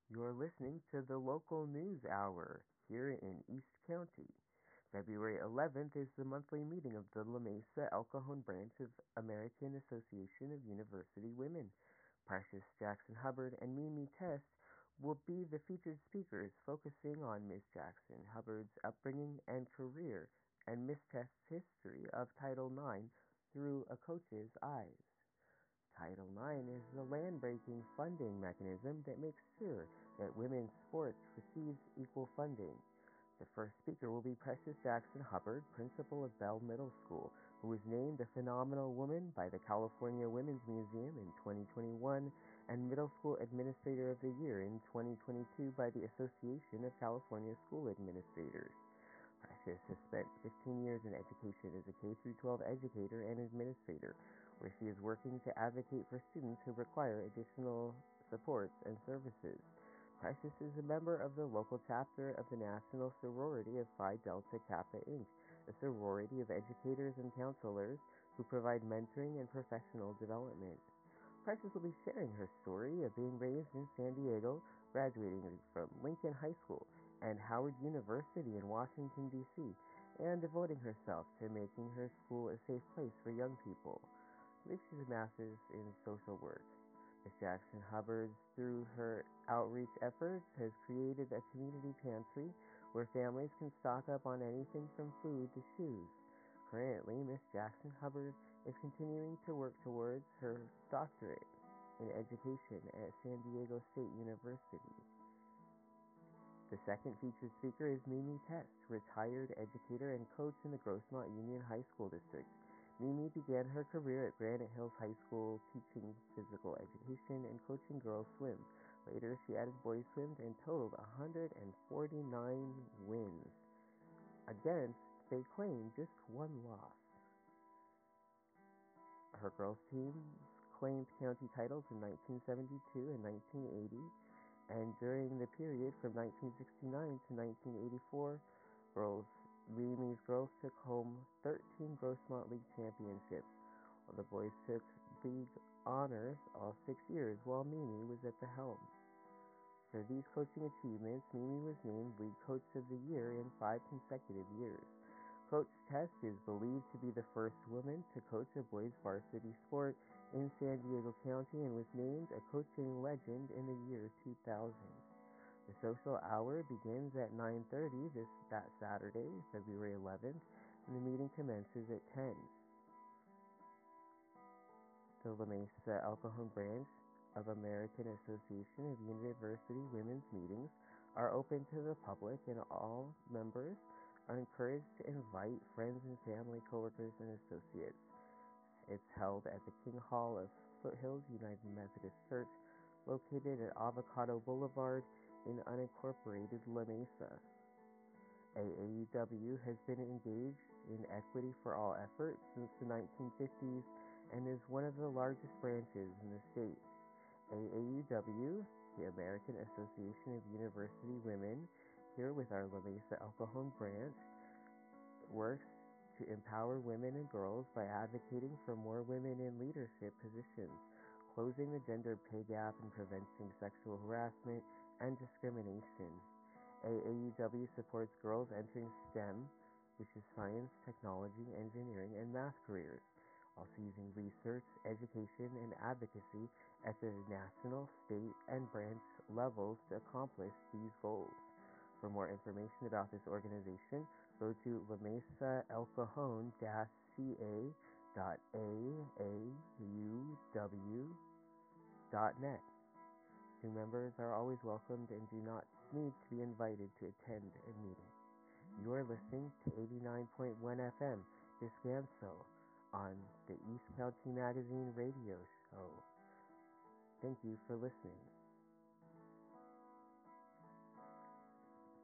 You're listening to the local news hour here in East County. February 11th is the monthly meeting of the La Mesa El Cajon branch of American Association of University Women. Precious Jackson Hubbard and Mimi Test will be the featured speakers, focusing on Miss Jackson Hubbard's upbringing and career and Miss Test's history of Title IX through a coach's eyes. Title IX is the land-breaking funding mechanism that makes sure that women's sports receives equal funding. The first speaker will be Precious Jackson Hubbard, principal of Bell Middle School, who was named a Phenomenal Woman by the California Women's Museum in 2021 and Middle School Administrator of the Year in 2022 by the Association of California School Administrators. Precious has spent 15 years in education as a K-12 educator and administrator, where she is working to advocate for students who require additional supports and services. Precious is a member of the local chapter of the National Sorority of Phi Delta Kappa Inc., a sorority of educators and counselors who provide mentoring and professional development. Precious will be sharing her story of being raised in San Diego, graduating from Lincoln High School and Howard University in Washington, D.C., and devoting herself to making her school a safe place for young people. I believe she's a master's in social work. Ms. Jackson Hubbard, through her outreach efforts, has created a community pantry where families can stock up on anything from food to shoes. Currently, Ms. Jackson Hubbard is continuing to work towards her doctorate in education at San Diego State University. The second featured speaker is Mimi Test, retired educator and coach in the Grossmont Union High School District. Mimi began her career at Granite Hills High School teaching physical education and coaching girls swim. Later, she added boys swim and totaled 149 wins. Against, they claim, just one loss. Her girls teams claimed county titles in 1972 and 1980, and during the period from 1969 to 1984, Mimi's girls took home 13 Grossmont League championships, while the boys took league honors all 6 years while Mimi was at the helm. For these coaching achievements, Mimi was named League Coach of the Year in 5 consecutive years. Coach Test is believed to be the first woman to coach a boys varsity sport in San Diego County and was named a coaching legend in the year 2000. The social hour begins at 9:30 that Saturday, February 11th, and the meeting commences at 10. The La Mesa El Cajon branch of American Association of University Women's meetings are open to the public, and all members are encouraged to invite friends and family, coworkers, and associates. It's held at the King Hall of Foothills United Methodist Church, located at Avocado Boulevard in unincorporated La Mesa. AAUW has been engaged in Equity for All efforts since the 1950s and is one of the largest branches in the state. AAUW, the American Association of University Women, here with our La Mesa El Cajon branch, works to empower women and girls by advocating for more women in leadership positions, closing the gender pay gap, and preventing sexual harassment and discrimination. AAUW supports girls entering STEM, which is science, technology, engineering, and math careers, also using research, education, and advocacy at the national, state, and branch levels to accomplish these goals. For more information about this organization, go to lamesaelcajon-ca.aauw.net. New members are always welcomed and do not need to be invited to attend a meeting. You are listening to 89.1 FM Descanso on the East County Magazine radio show. Thank you for listening.